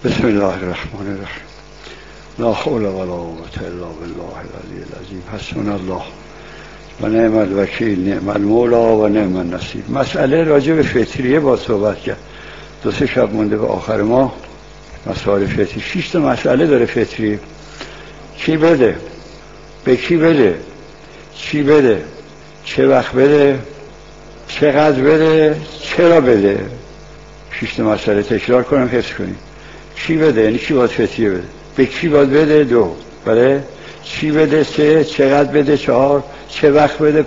بسم الله الرحمن الرحیم. لا حول ولا قوة الا بالله العلی العظیم. حسبنا الله و نعم الوکیل، نعم المولا و نعم النصیر. مسئله راجع به فطریه با صحبت کرد. 2-3 شب مونده به آخر ماه. مسائل فطری 6 تا مسئله داره فطریه. کی بده، به کی بده، چی بده، چه وقت بده، چقدر بده، چرا بده. 6 تا مسئله تکرار کنم حفظ کنیم. چی بده یعنی کی باید فطریه بده، به کی باید بده 2، بله، چی بده 3، چقدر بده 4، چه وقت بده 5،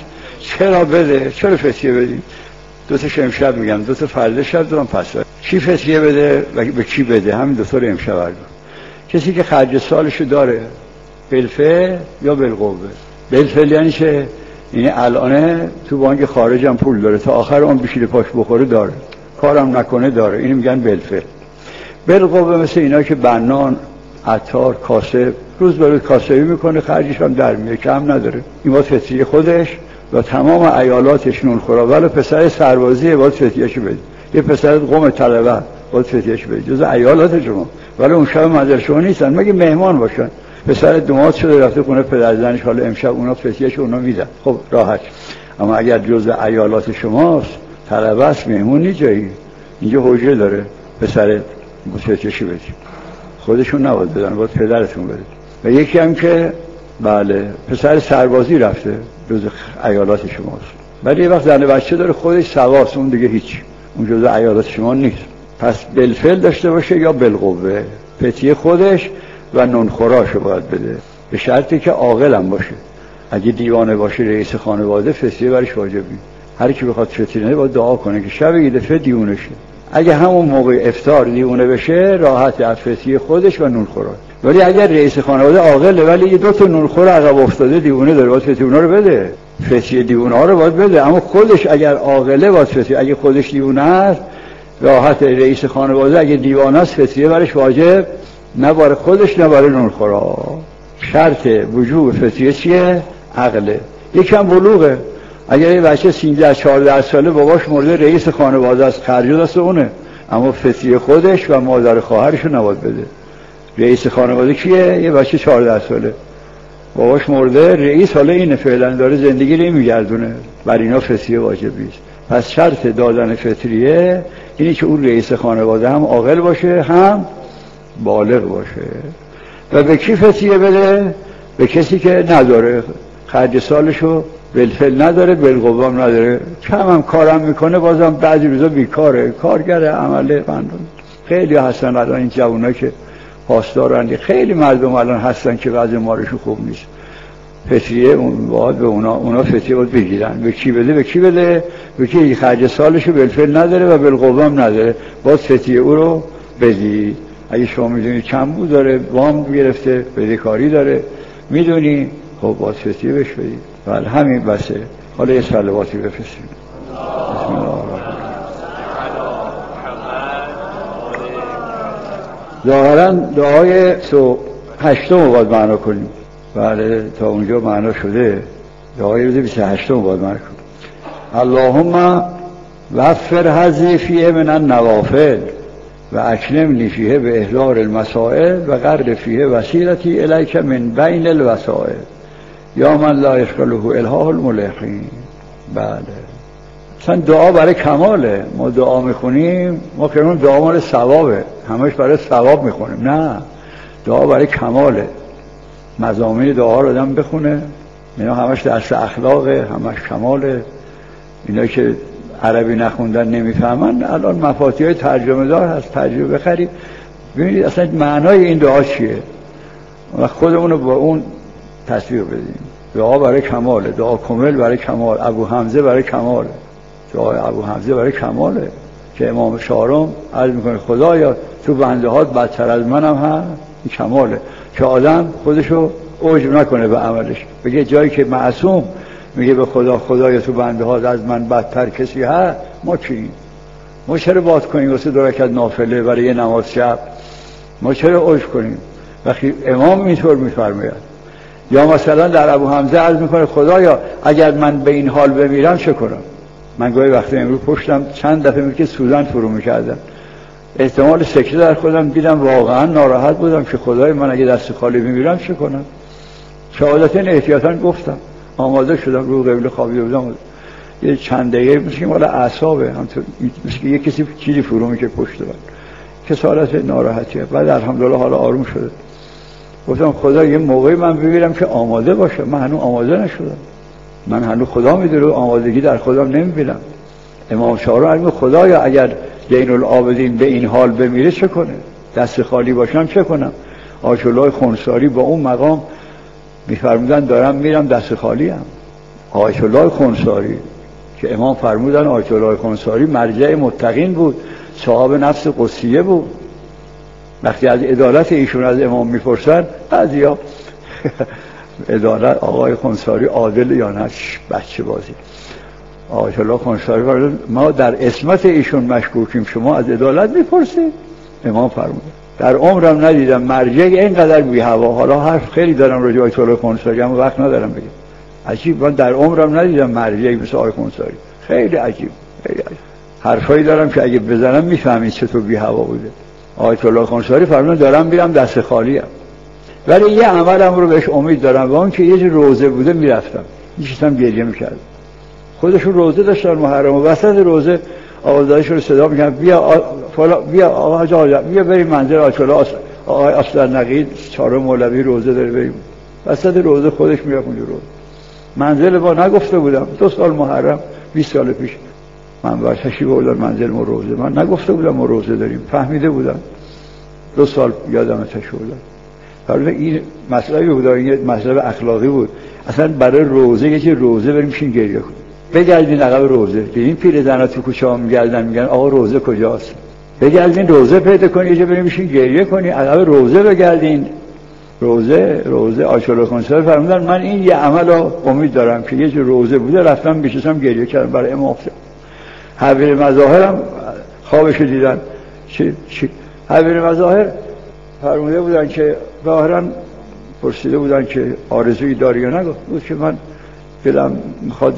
چرا بده، چرا فطریه بدیم. 2 تا امشب میگم، 2 تا فردا شب، 2 تا پس فردا. کی فطریه بده و به کی بده، همین 2 تا رو امشب بگم. کسی که خرج سالشو داره، بالفعل یا بالقوه. بالفعل یعنی چه؟ یعنی الان تو بانک خارج هم پول داره، تا آخر اون بشیره پاش بخوره داره، کارم نکنه داره، اینو میگن بالفعل. بالقوه مثل اینا که بنان، عطار، کاسب، روز به روز کاسبی میکنه، خرجش هم در میاره، کم نداره. این باید فطریه خودش و تمام عیالاتش نون خورا. ولی پسر سربازی باید فطریه‌شو بده، یه پسر قوم طلبه باید فطریه‌شو بده، جز عیالات شما. ولی اون شب مدرسه شما نیستن، مگه مهمان باشن. پسر دومات شده رفته خونه پدر زنش، حالا امشب اونا فطریه‌شو اونا میدن، خب راحت. اما اگر جز عیالات شماست، طلبه است، مهمون نی جایی، اینجا حجره داره، پسر فطریه‌شو بدید. خودشون نباید بدن، باید پدرتون بده. و یکی هم که بله پسر سربازی رفته، جز عیالات شماست. ولی یه وقت زن بچه داره، خودش سواست، اون دیگه هیچ، اون جز عیالات شما نیست. پس بالفعل داشته باشه یا بالقوه. فطریه خودش و نونخوراشو باید بده، به شرطی که عاقل هم باشه. اگه دیوانه باشه، رئیس خانواده، فطریه برش واجبی. هر کی بخواد فطریه نده باید دعا کنه که شب یه دفعه دیوونه شه. اگه همون موقع افطار دیوونه بشه، راحت از فطریه خودش و نونخوراش. ولی اگر رئیس خانواده عاقله ولی یه 2 تا نونخور عقب افتاده دیوونه داره، باید فطریه اونا رو بده. فطریه دیوونه ها رو باید بده. اما خودش اگر عاقله باید فطریه، اگه خودش دیوونه است راحت. رئیس خانواده اگه دیوانه است فطریه برش واجب نه برای خودش نه برای نونخورا. شرط وجوب فطریه چیه؟ عقله. یکم بلوغه. اگر یه بچه 13-14 ساله باباش مرده، رئیس خانواده است، خرج دست اونه، اما فطریه خودش و مادر خواهرش رو نباید بده. رئیس خانواده کیه؟ یه بچه 14 ساله باباش مرده، رئیس حالا اینه، فعلا داره زندگی رو میگردونه، بر اینا فطریه واجبی است. پس شرط دادن فطریه اینی که اون رئیس خانواده هم عاقل باشه، هم بالغ باشه. و به کی فطریه بده؟ به کسی که نداره، خرج سالشو بالفعل نداره، بالقوه هم نداره، کم هم کارم میکنه، بازم بعضی روزا بیکاره، کارگر عمله بندون. خیلی هستن الان این جوونا که پاسدارن، خیلی مردم الان هستن که وضع مالشون خوب نیست. فطریه باید به اونا فطریه باید بگیرن. به کی بده؟ به کی بده؟ به کی خرج سالشو بالفعل نداره و بالقوه هم نداره، باید فطریه او رو بدی. اگه شما میدونی کم بود داره، وام گرفته، بدهکاری داره، میدونی، خب باید فطریه بهش بدی. بله همین بسه. حالا یه صلواتی بفرستیم. بسم الله الرحمن الرحیم. ظاهرا دعای 28 باید معنا کنیم. بله تا اونجا معنا شده. دعای روز 28 باید معنا کنیم. اللهم وفر حظی فیه من النوافل و اکرمنی فیه به احضار المسائل و قرر فیه وسیلتی الیک من بین الوسائل یا من لا یشغله الهاه الملحین. بله مثلا دعا برای کماله. ما دعا میخونیم، ما که اون دعا مال ثوابه، همش برای ثواب میخونیم، نه، دعا برای کماله. مضامین دعا رو آدم بخونه، اینا همش درس اخلاقه، همش کماله. اینا که عربی نخوندن نمیفهمن، الان مفاتیح ترجمه دار هست، ترجمه بخرید ببینید اصلا معنای این دعا چیه و خودمون رو با اون تصویر بدیم. دعا برای کماله، دعا کامل برای کمال، ابو حمزه برای کماله، دعای ابو حمزه برای کماله که امام چهارم عرض میکنه خدایا تو بنده هات بدتر از منم هست، این کماله. که آدم خودشو عجب نکنه به عملش، بگه جایی که معصوم میگه به خدا خدایا تو بنده هات از من بدتر کسی هست، ما چی؟ ما چرا باد کنیم واسه 2 رکعت نافله برای یه نماز شب؟ ما چرا عجب کنیم وقتی امام اینطور میفرماید؟ یا مثلا در ابو حمزه عرض میکنه خدایا اگر من به این حال بمیرم چه کنم؟ من گاهی وقتی امروز پشتم چند دفعه میگه سوزن فرو میکردم، احتمال سکته در خودم دیدم، واقعا ناراحت بودم که خدای من اگه دست خالی میمیرم چه کنم. شهادتین احتیاطاً گفتم، آماده شدم، رو قبله خوابیده بودم. یه چند دقیقه مثل که مال اعصابه، همونطور مثل که یه کسی چیزی فرو میشه پشت من، کسالت ناراحتیه. بعد الحمدلله حالا آروم شده. گفتم خدا یه موقعی من ببینم که آماده باشم، من هنوز آماده نشدم، من هنوز خدا میدونه آمادگی در خودم نمیبینم. امام چهارم خدایا اگر زین العابدین به این حال بمیره چه کنه؟ دست خالی باشم چه کنم؟ آیت الله خنثاری با اون مقام میفرمودن دارم میرم دست خالی هم. آیت الله خنثاری که امام فرمودن آیت الله خنثاری مرجع متقین بود، صاحب نفس قدسیه بود. وقتی از عدالت ایشون از امام میپرسن بعضیا عدالت آقای خنثاری عادل یا نه، بچه بازی. آیت الله خنثاری فرمود ما در عصمت ایشون مشکوکیم، شما از عدالت میپرسید؟ امام فرمود در عمرم ندیدم مرجع اینقدر بی هوا. حالا حرف خیلی دارم راجع به آیت الله خنثاری اما وقت ندارم بگم. عجیب، من در عمرم ندیدم مرجعی مثل آقای خنثاری. خیلی عجیب، خیلی عجیب. حرفایی دارم که اگه بزنم میفهمید چطور بی هوا بوده. آیت الله خنثاری فرمود دارم میرم دست خالیم، ولی یه عملم رو بهش امید دارم، و اون که یه روزه بوده میرفتم میشستم گریه میکردم. خودشون روزه داشتن محرم، و وسط روزه آوازدارشون رو صدا میکنن بیا آقا جا بیا بریم منزل آیت الله آقای اصغر نقی چهارم مولوی روزه داره بریم. وسط روزه خودش میرفت اونجا روزه. منزل ما نگفته بودم 2 سال محرم 20 سال پیش من باید تشریف بردم منزل ما روزه، من نگفته بودم ما روزه داریم، فهمیده بودم 2 سال یادم تشریف بردم. حالا این مسئله بود، این مسئله اخلاقی بود. اصلا برای روزه یکی روزه بریم شین گریه کنیم، بگردین عقب روزه. دیدین پیرزنا تو کوچه ها میگردن میگن آقا روزه کجاست؟ بگردین روزه پیدا کنین، یه بریم شین گریه کنین، عقب روزه بگردین. روزه آیت الله خنثاری فرمودن من این یه عمل رو امید دارم که یه روزه بوده رفتم میشستم گریه کردم برای امام حسین. حبیر مظاهرم خوابش دیدن. چی حبیر مظاهر فرموده بودن که ظاهرا پرسیده بودن که آرزویی داری یا نه؟ گفت که من دلم میخواد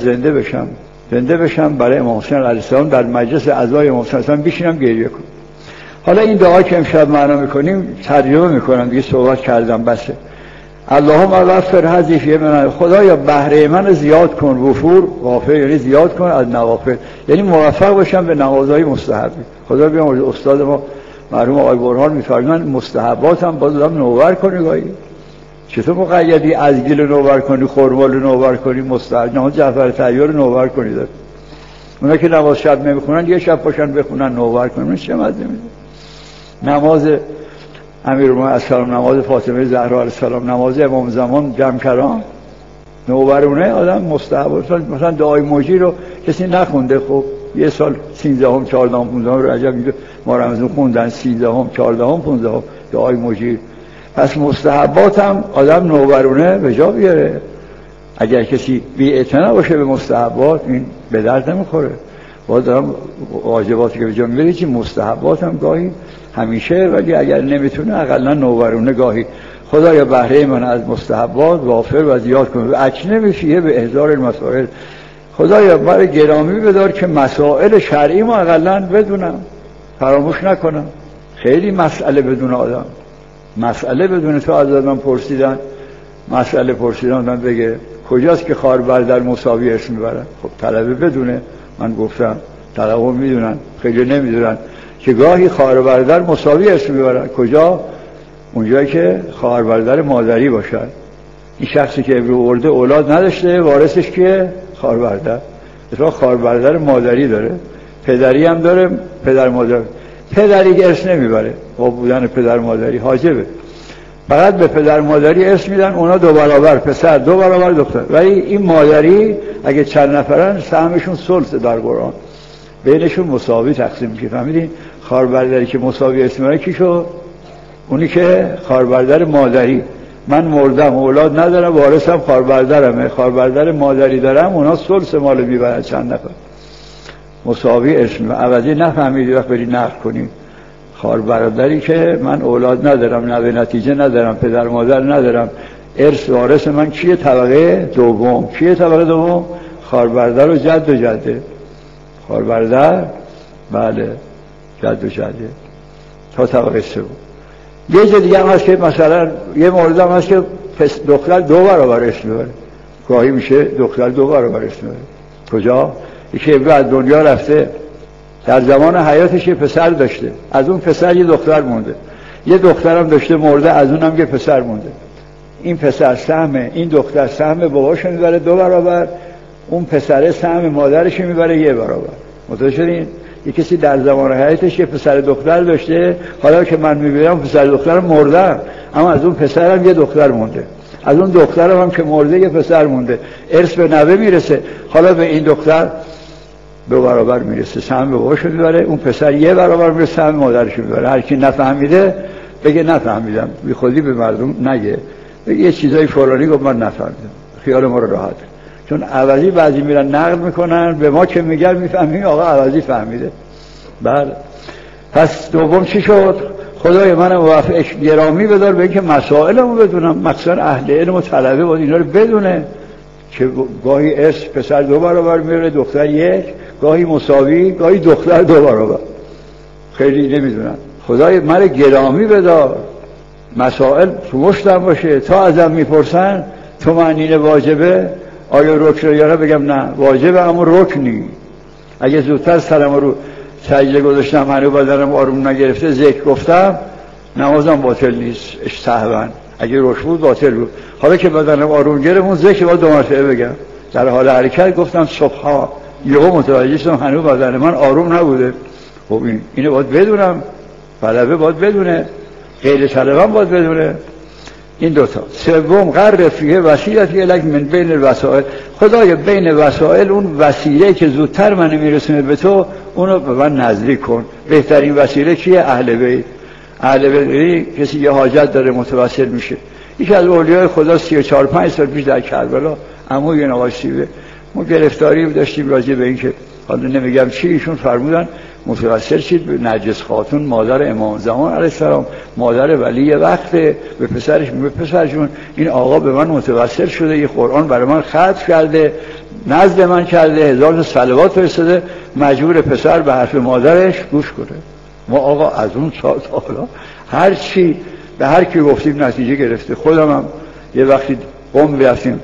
زنده بشم برای امام حسین علیه السلام، در مجلس اعضای امام حسین علیه السلام بشینم گریه کنم. حالا این دعا که امشب معنا میکنیم ترجمه میکنم دیگه، صحبت کردم بسه. اللهم اغفر حذفی من، خدایا بهره من زیاد کن، وفور وافر یعنی زیاد کن از نوافل، یعنی موفق باشم به نمازهای مستحبی. خدا بیامرزه. استاد ما مرحوم آقای برهان میفرمایند مستحبات هم باید آدم نوبر کنی. گاهی چطور مقیدی از گل نوبر کنی، خرما رو نوبر کنی، مستحب نماز جعفر طیار رو نوبر کنی داد. اونا که نماز شب نمیخونن یه شب پاشن بخونن نوبر کنن، چه مزه میده. نماز امیرالمومنین علیه السلام، نماز فاطمه زهرا علیه السلام، نماز امام زمان جمع کردن نوبرونه آدم مستحب. مثلا دعای موجی رو کسی نخونده، خب یه سال 13ام 14ام 15ام رجب ما رمضان خوندن، 13ام 14ام 15ام دعای موجی. پس مستحبات هم آدم نوبرونه به جا بیاره. اگر کسی بی‌اعتنا باشه به مستحبات این به درد نمیخوره. باید دارم واجباتی که به جا میبره چی مستحبات هم گاهی همیشه، ولی اگر نمیتونه اقلا نوبرونه گاهی. خدایا بهره من از مستحبات وافر و زیاد کن و اکنه بفیه به احضار المسائل. خدایا برای گرامی بدار که مسائل شرعی ما اقلا بدونم، فراموش نکنم. خیلی مسئله بدون آدم، مسئله بدون تو از آدم پرسیدن، مسئله پرسیدن من بگه کجاست که خار بردر مساوی اسم میبرن. خب طلبه بدونه. من گفتم طلبه میدونن، خیلی نمیدونن که گاهی خواهر برادر مساوی اسم میبرن. کجا؟ اونجایی که خواهر برادر مادری باشن. این شخصی که ابرو ورده اولاد نداشته، وارثش که خواهر برادر، اتفاقا خواهر برادر مادری داره، پدری هم داره، پدر مادر. پدری ارث نمیبره، با بودن پدر مادری حاجبه، فقط به پدر مادری ارث میدن، اونا 2 برابر پسر 2 برابر دختر. ولی این مادری اگه چند نفرن سهمشون ثلث در قرآن، بینشون مساوی تقسیم میشه. فهمیدین؟ خواهر برادری که مساوی اسم کی شد؟ اونی که خواهر برادر مادری. من مردم اولاد ندارم، وارثم خواهر برادرمه، خواهر برادر مادری دارم، اونا ثلث مال میبرن چند نفر. مساوی اسم. عوضی نفهمیدی وقت بری نقل کنی خواهر برادری که من اولاد ندارم، نوه نتیجه ندارم، پدر مادر ندارم، ارث وارث من کیه؟ طبقه دوم. کیه طبقه دوم؟ خواهر برادر و جد و جده. خواهر برادر بله، جد و جده. تا طبقه سوم. یه جا دیگه هم هست که مثلا یه مورد هم هست که دختر 2 برابر اسم میبره، گاهی میشه دختر 2 برابر اسم میبره. کجا؟ یکی از دنیا رفته، در زمان حیاتش یه پسر داشته، از اون پسر یه دختر مونده، یه دخترم داشته مرده، از اونم یه پسر مونده. این پسر سهم این دختر سهم باباشو میبره 2 برابر، اون پسر سهم مادرش میبره 1 برابر. متوجه شدین؟ یه کسی در زمان حیاتش یه پسر دختر داشته، حالا که من میبینم پسر دخترم مرده، اما از اون پسرم یه دختر مونده، از اون دخترم هم که مرده یه پسر مونده. ارث به نوه میرسه، حالا به این دختر 2 برابر میرسه، سهم باباشو میبره، اون پسر 1 برابر میرسه، سهم مادرش میبره. هر کی نفهمیده بگه نفهمیدم، بی خودی به مردم نگه، بگه یه چیزای فلانی گفت من نفهمیدم، خیال ما رو راحت. چون عوضی بعضی میرن نقد میکنن، به ما که میگن میفهمیم آقا عوضی فهمیده. بله. پس دوم چی شد؟ خدای من موفق گرامی بدار به اینکه مسائلمو بدونم، مثلا اهل علم و طلبه باید اینا رو بدونه که گاهی ارث پسر 2 برابر میره، دختر 1، گاهی مساوی، گاهی دختر 2 برابر. خیلی نمیدونن. خدای من گرامی بدار مسائل تو مشتم باشه، تا ازم میپرسن تو معنی واجبه آیا رکن یا نه، بگم نه واجبه اما رکنی. اگه زودتر سرم رو سجده گذاشتم هنو بدنم آروم نگرفته ذکر گفتم، نمازم باطل نیست سهوا، اگه روش بود باطل بود. حالا که بدنم آروم گرفت اون ذکر باید 2 مرتبه بگم. در حال حرکت گفتم صبح یهو متوجه شدم هنو بدن من آروم نبوده. خب اینو باید بدونم، طلبه باید بدونه، غیر طلبه باید بدونه. این 2 تا. سوم قرر فیه وسیلتی الک من بین الوسائل، خدای بین وسائل اون وسیله که زودتر من میرسونه به تو اونو به من نزدیک کن. بهترین وسیله کیه؟ اهل بیت. اهل بیت کسی یه حاجت داره متوسل میشه. یکی از اولیای خدا 34-5 سال پیش در کربلا عموی آقای سیبه ما گرفتاری داشتیم راجع به این که حالا نمیگم چی، ایشون فرمودن متوسل شید به نرجس خاتون مادر امام زمان علیه السلام، مادر ولی وقت، به پسرش به پسرشون این آقا به من متوسل شده، یه قرآن برای من ختم کرده، نزد من کرده، 1000 صلوات فرستاده، مجبور پسر به حرف مادرش گوش کنه. ما آقا از اون سال تا حالا هر چی به هر کی گفتیم نتیجه گرفته. خودم هم یه وقتی قم رفتیم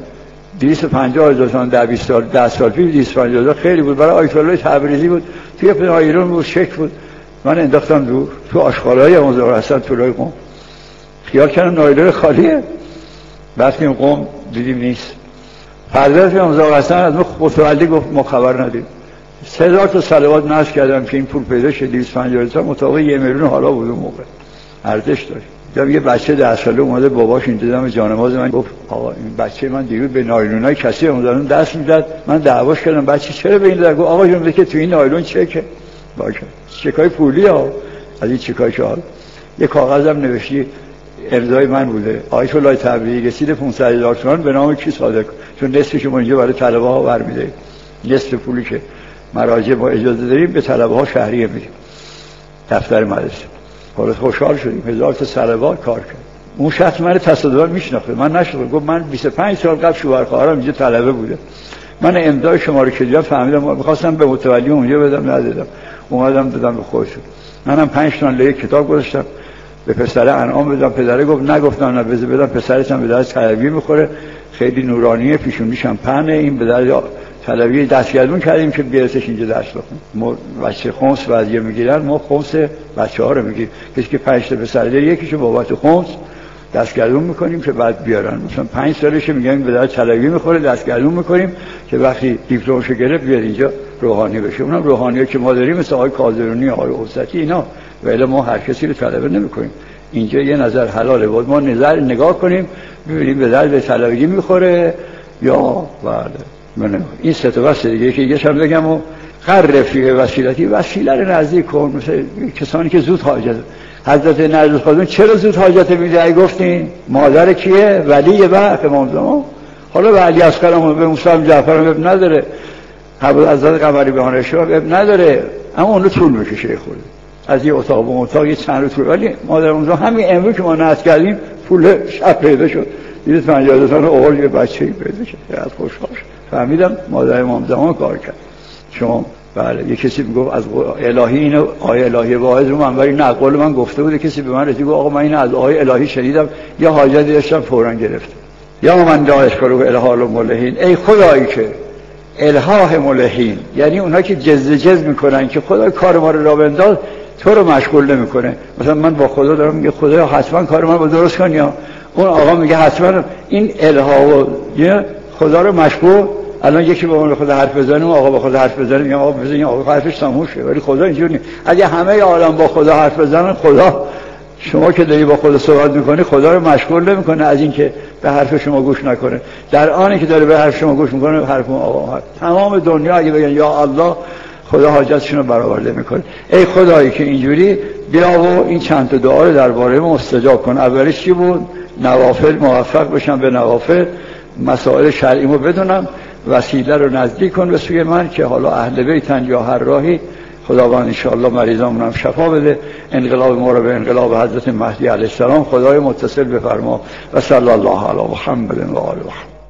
250,000 10 سال پیش 250,000 خیلی بود، برای آیت الله تبریزی بود، توی پناهیرون بود، شک بود، من انداختم دور تو آشغالای مزار حسن طولای قم، خیال کردم نایلون خالیه. رفتیم قم دیدیم نیست. فردا تو مزار حسن از متولی گفت ما خبر ندیم. 3000 تا صلوات نصب کردم که این پول پیدا شه. 250,000 مطابق 1 میلیون حالا بود اون موقع، ارزش داشت. دیدم یه بچه 10 ساله اومده باباش اینجا جانماز من گفت آقا این بچه من دیروز به نایلونای کسی اون دست میداد، من دعواش کردم بچه چرا به این داد؟ گفت آقا جون بگه تو این نایلون چکه باشه، چکای پولی ها، از این چکای شال یه کاغذم نوشتی امضای من بوده، آیت الله تبریزی رسید 500,000 تومان به نام کی صادق، چون نصفش ما اینجا برای طلبه ها برمی‌ده، نصف پولی که مراجع با اجازه داریم به طلبه ها شهریه میدیم دفتر مدرسه. حالا خوشحال شدیم 1000 تا صلوات کار کرد. اون شخص من تصادفاً میشناخته، من نشناختم. گفت من 25 سال قبل شوهر خواهرم اینجا طلبه بوده، من امضای شما رو که دیدم فهمیدم، می‌خواستم به متولی اونجا بدم ندادم، اومدم دادم به خودشون. منم 5 تا کتاب گذاشتم به پسر انعام بدم، پدره گفت نگفتم نه بذار بدم، پسرش هم به درس طلبی میخوره، خیلی نورانیه، پیشونیش هم پهنه، این به درس طلبی دستگردون کردیم که بیارتش اینجا درس بخونه. بچه خمس بعضی میگیرن، ما خمس بچه‌ها رو میگیم، کسی که 5 تا پسر داره یکیشو بابت خمس دستگردون میکنیم که بعد بیارن، مثلا 5 سالشه میگن به درس طلبی میخوره، دستگردون میکنیم که وقتی دیپلمشو گرفت بیاد اینجا روحانی بشه. اونم روحانیه که ما داریم مثل آقای کاظمی، آقای اوسطی اینا، ولی ما هر کسی رو طلبه نمیکنیم. اینجا یه نظر حلاله بود، ما نظر نگاه کنیم ببینیم به درد طلبگی میخوره یا بله. این سه تا واسه دیگه که یه هم بگم و قرر فیه وسیلتی، وسیله رو نزدیک کن، مثل کسانی که زود حاجت. حضرت نرجس خاتون چرا زود حاجت میده؟ ای گفتین مادر کیه؟ ولی وقت امام زمان. حالا به علی اصغر هم به موسی جعفر هم اب نداره، حضرت قمری بهانه شاه اب نداره، اما اون رو طول میکشه خورده از یه اتاق به اتاق یه چند رو طول. ولی مادر امام زمان همین امروز که ما نصب کردیم پول شب پیدا شد، 250,000 تومان اول یه بچه‌ای پیدا شد. از خوشحال فهمیدم مادر امام زمان کار کرد. شما بله یه کسی میگفت از الهی اینو آیه الهی واعظ رو منبری نه قول من گفته بود، کسی به من رسید گفت آقا من اینو از آیه الهی شنیدم یا حاجتی داشتم فوراً گرفتم. یا من داعش کرو الهال ملحین، ای خدایی که الهاه ملحین، یعنی اونها که جز میکنن که خدا کار ما رو بنداز، تو رو مشغول نمیکنه. مثلا من با خدا دارم میگه خدا حتما کار من رو درست کن، یا اون آقا میگه حتما این الها و خدا رو مشغول. الان یکی با من خدا حرف بزنه، اون آقا با خدا حرف بزنه، میگم آقا بزن این آقا حرفش تموم شه، ولی خدا اینجوری نیست. اگه همه عالم با خدا حرف بزنن، خدا شما که داری با خدا صحبت میکنی خدا رو مشغول نمیکنه از این که به حرف شما گوش نکنه. در آنی که داره به حرف شما گوش میکنه حرف آقا هست. تمام دنیا اگه بگن یا الله، خدا حاجتشون رو برآورده میکنه. ای خدایی که اینجوری بیا و این چند تا دعا رو درباره ما مستجاب کن. اولیش چی بود؟ نوافل، موفق بشم به نوافل، مسائل شرعیمو بدونم، وسیله رو نزدیک کن به سوی من که حالا اهل بیتن یا هر راهی، خداوند انشاءالله مریضامون هم شفا بده. انقلاب ما رو به انقلاب حضرت مهدی علیه السلام خدای متصل بفرما. و صلی الله علی محمد و آله محمد.